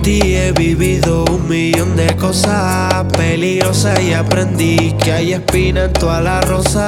ti he vivido un millón de cosas peligrosas y aprendí que hay espina en toda la rosa.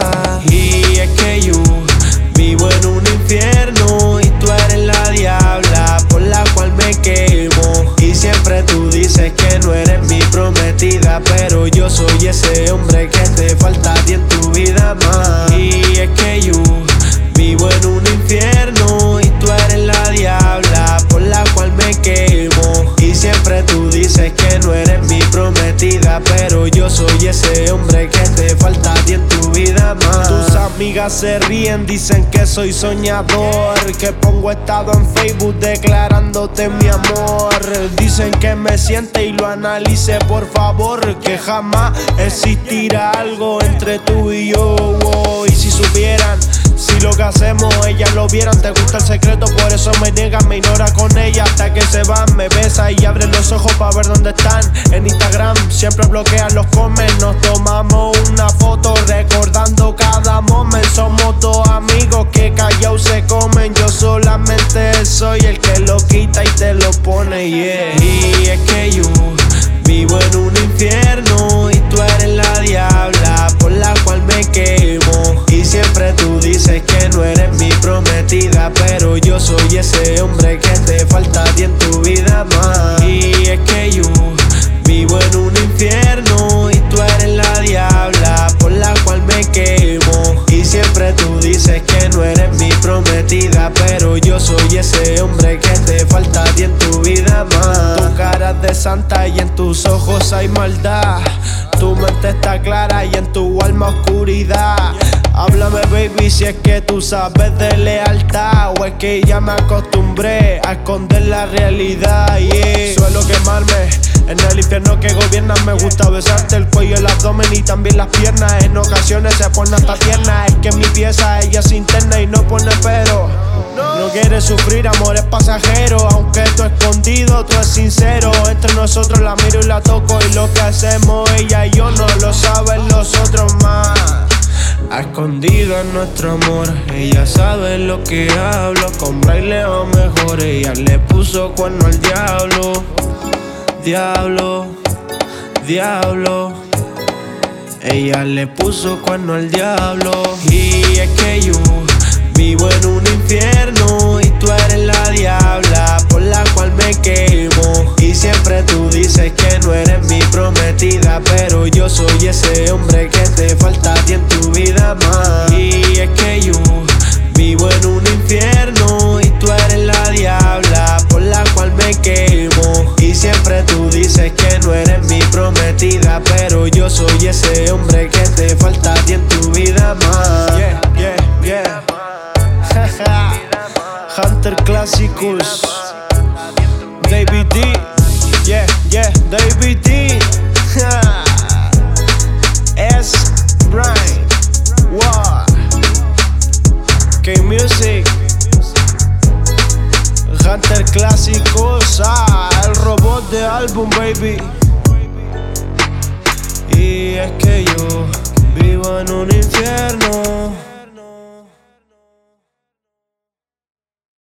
Y es que yo vivo en un infierno y tú eres la diabla por la cual me quemo. Y siempre tú dices que no eres mi prometida, pero yo soy ese hombre que te falta a ti en tu vida más. Y es que yo vivo en un infierno y tú eres la diabla por la cual me quemo. Y siempre tú dices que no eres mi prometida, pero yo soy ese hombre que te falta a ti en tu vida más. Tus amigas se ríen, dicen que soy soñador, que pongo estado en Facebook declarándote mi amor. Dicen que me siente y lo analice por favor, que jamás existirá algo entre tú y yo. Y si supieran, si lo que hacemos ellas lo vieran, te gusta el secreto, por eso me niegan, me ignora con ella hasta que se van. Me besa y abre los ojos pa' ver dónde están. En Instagram siempre bloquean los comments. Nos tomamos una foto recordando cada momento. Somos dos amigos que callados se comen. Yo solamente soy el que lo quita y te lo pone, yeah. Y es que yo vivo en un infierno y tú eres la diabla por la cual me quemo. Y siempre tú dices que no eres mi prometida, pero yo soy ese hombre que te falta a ti en tu vida más. Y es que yo vivo en un infierno y tú eres la diabla por la cual me quemo. Y siempre tú dices que no eres mi prometida, pero yo soy ese hombre que te falta a ti en tu vida más. Tu cara es de santa y en tus ojos hay maldad. Tu mente está clara y en tu alma oscuridad. Háblame baby si es que tú sabes de lealtad, o es que ya me acostumbré a esconder la realidad, yeah. Suelo quemarme en el infierno que gobierna. Me gusta besarte el cuello, el abdomen y también las piernas. En ocasiones se pone hasta tierna. Es que mi pieza ella es interna y no pone pero. No quieres sufrir, amor es pasajero. Aunque tú escondido, tú es sincero. Entre nosotros la miro y la toco, y lo que hacemos ella y yo no lo saben los otros más. A escondido en nuestro amor, ella sabe lo que hablo. Con braille o mejor, ella le puso cuerno al diablo. Diablo, diablo. Ella le puso cuerno al diablo. Y es que yo vivo en un infierno y tú eres la diabla por la cual me quemo. Y siempre tú dices que no eres mi prometida, pero yo soy ese hombre que te falta a ti en tu vida más. Y es que yo vivo en un infierno y tú eres la diabla por la cual me quemo. Y siempre tú dices que no eres mi prometida, pero yo soy ese hombre que te falta a ti en tu vida más. Yeah, yeah, yeah. Hunter Clásicos, David D, yeah, yeah, David D. S. Brian, wow. K-Music, Hunter Clásicos, el robot de álbum, baby. Y es que yo vivo en un infierno.